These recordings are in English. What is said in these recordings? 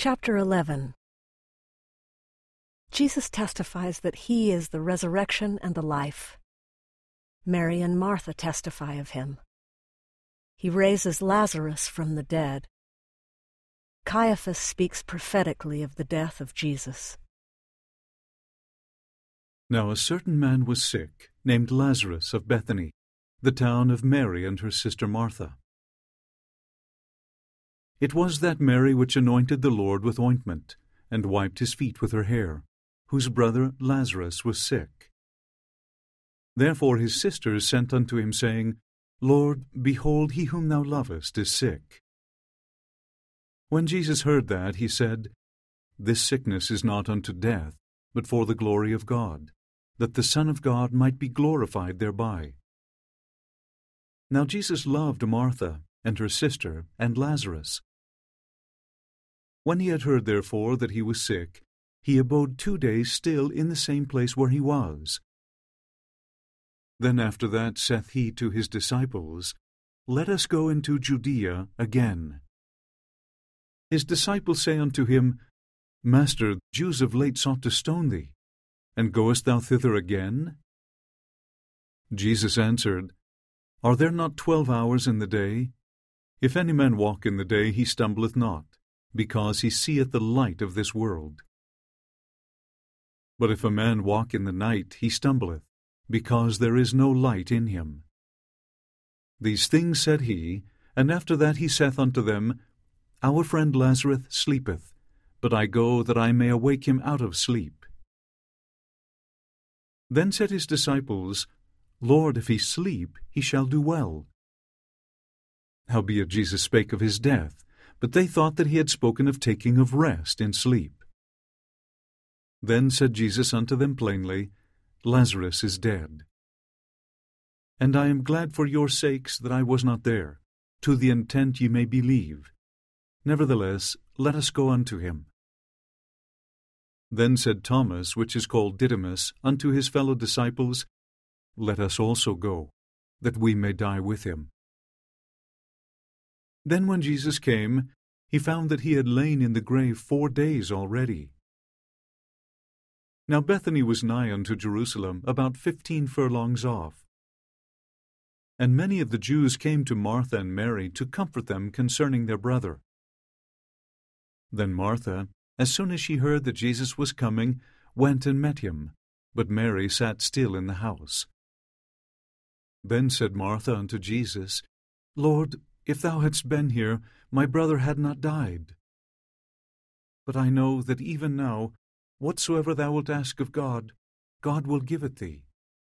Chapter 11. Jesus testifies that he is the resurrection and the life. Mary and Martha testify of him. He raises Lazarus from the dead. Caiaphas speaks prophetically of the death of Jesus. Now a certain man was sick, named Lazarus of Bethany, the town of Mary and her sister Martha. It was that Mary which anointed the Lord with ointment, and wiped his feet with her hair, whose brother Lazarus was sick. Therefore his sisters sent unto him, saying, Lord, behold, he whom thou lovest is sick. When Jesus heard that, he said, This sickness is not unto death, but for the glory of God, that the Son of God might be glorified thereby. Now Jesus loved Martha, and her sister, and Lazarus. When he had heard therefore that he was sick, he abode 2 days still in the same place where he was. Then after that saith he to his disciples, Let us go into Judea again. His disciples say unto him, Master, the Jews of late sought to stone thee, and goest thou thither again? Jesus answered, Are there not 12 hours in the day? If any man walk in the day, he stumbleth not, because he seeth the light of this world. But if a man walk in the night, he stumbleth, because there is no light in him. These things said he, and after that he saith unto them, Our friend Lazarus sleepeth, but I go that I may awake him out of sleep. Then said his disciples, Lord, if he sleep, he shall do well. Howbeit Jesus spake of his death, but they thought that he had spoken of taking of rest in sleep. Then said Jesus unto them plainly, Lazarus is dead. And I am glad for your sakes that I was not there, to the intent ye may believe. Nevertheless, let us go unto him. Then said Thomas, which is called Didymus, unto his fellow disciples, Let us also go, that we may die with him. Then when Jesus came, he found that he had lain in the grave 4 days already. Now Bethany was nigh unto Jerusalem, about 15 furlongs off. And many of the Jews came to Martha and Mary to comfort them concerning their brother. Then Martha, as soon as she heard that Jesus was coming, went and met him, but Mary sat still in the house. Then said Martha unto Jesus, Lord, if thou hadst been here, my brother had not died. But I know that even now, whatsoever thou wilt ask of God, God will give it thee.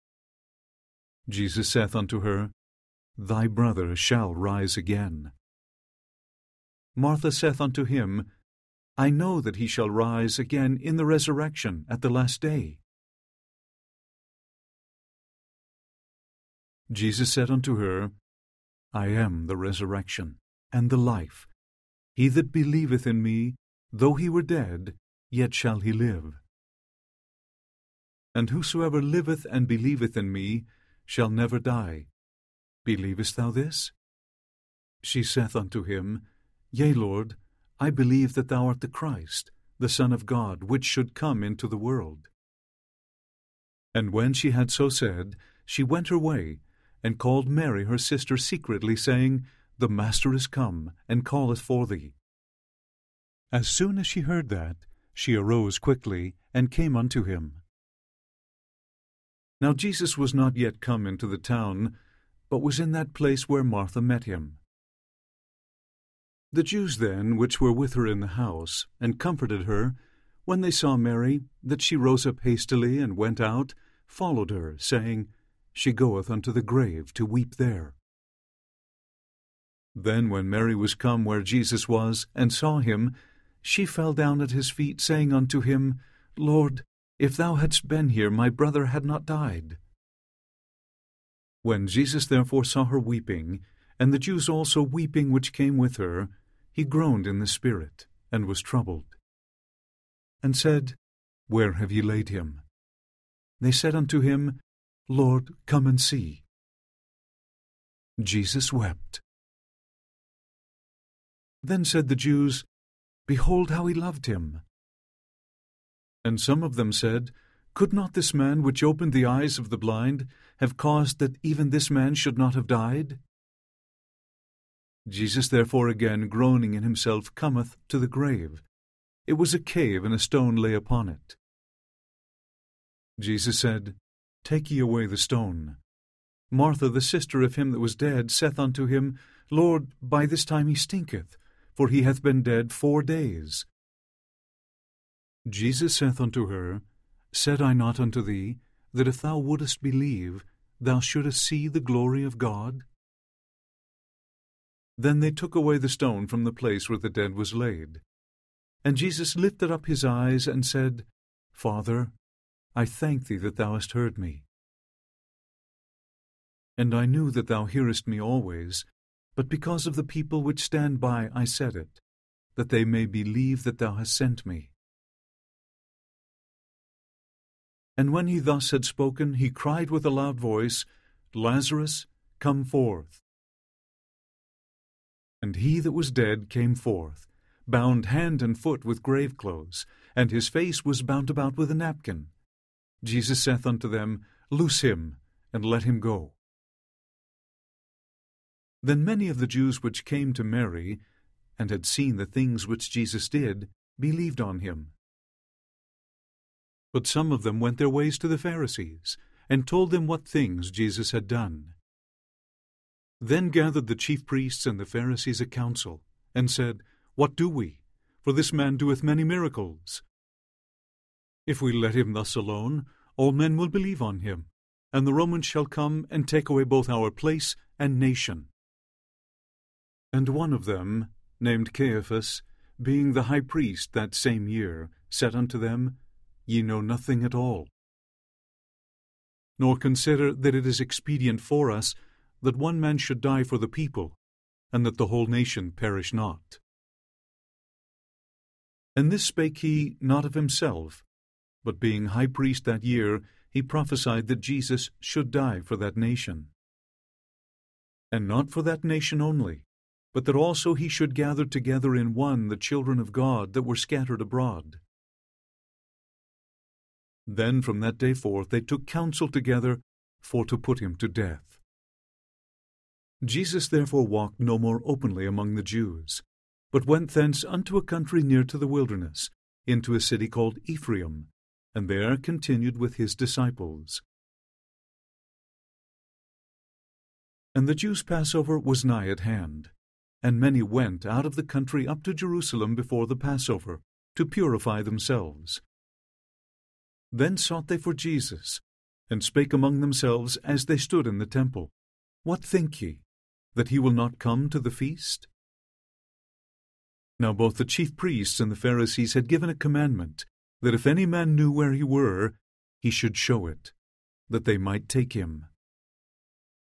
Jesus saith unto her, Thy brother shall rise again. Martha saith unto him, I know that he shall rise again in the resurrection at the last day. Jesus said unto her, I am the resurrection and the life. He that believeth in me, though he were dead, yet shall he live. And whosoever liveth and believeth in me shall never die. Believest thou this? She saith unto him, Yea, Lord, I believe that thou art the Christ, the Son of God, which should come into the world. And when she had so said, she went her way, and called Mary her sister secretly, saying, The Master is come, and calleth for thee. As soon as she heard that, she arose quickly, and came unto him. Now Jesus was not yet come into the town, but was in that place where Martha met him. The Jews then, which were with her in the house, and comforted her, when they saw Mary, that she rose up hastily and went out, followed her, saying, She goeth unto the grave to weep there. Then when Mary was come where Jesus was, and saw him, she fell down at his feet, saying unto him, Lord, if thou hadst been here, my brother had not died. When Jesus therefore saw her weeping, and the Jews also weeping which came with her, he groaned in the spirit, and was troubled, and said, Where have ye laid him? They said unto him, Lord, come and see. Jesus wept. Then said the Jews, Behold how he loved him. And some of them said, Could not this man which opened the eyes of the blind have caused that even this man should not have died? Jesus therefore again, groaning in himself, cometh to the grave. It was a cave, and a stone lay upon it. Jesus said, Take ye away the stone. Martha, the sister of him that was dead, saith unto him, Lord, by this time he stinketh, for he hath been dead 4 days. Jesus saith unto her, Said I not unto thee, that if thou wouldest believe, thou shouldest see the glory of God? Then they took away the stone from the place where the dead was laid. And Jesus lifted up his eyes, and said, Father, I thank thee that thou hast heard me. And I knew that thou hearest me always, but because of the people which stand by I said it, that they may believe that thou hast sent me. And when he thus had spoken, he cried with a loud voice, Lazarus, come forth. And he that was dead came forth, bound hand and foot with grave clothes, and his face was bound about with a napkin. Jesus saith unto them, Loose him, and let him go. Then many of the Jews which came to Mary, and had seen the things which Jesus did, believed on him. But some of them went their ways to the Pharisees, and told them what things Jesus had done. Then gathered the chief priests and the Pharisees a council, and said, What do we? For this man doeth many miracles. If we let him thus alone, all men will believe on him, and the Romans shall come and take away both our place and nation. And one of them, named Caiaphas, being the high priest that same year, said unto them, Ye know nothing at all, nor consider that it is expedient for us that one man should die for the people, and that the whole nation perish not. And this spake he not of himself, but being high priest that year, he prophesied that Jesus should die for that nation. And not for that nation only, but that also he should gather together in one the children of God that were scattered abroad. Then from that day forth they took counsel together for to put him to death. Jesus therefore walked no more openly among the Jews, but went thence unto a country near to the wilderness, into a city called Ephraim, and there continued with his disciples. And the Jews' Passover was nigh at hand, and many went out of the country up to Jerusalem before the Passover, to purify themselves. Then sought they for Jesus, and spake among themselves as they stood in the temple, What think ye, that he will not come to the feast? Now both the chief priests and the Pharisees had given a commandment, that if any man knew where he were, he should show it, that they might take him.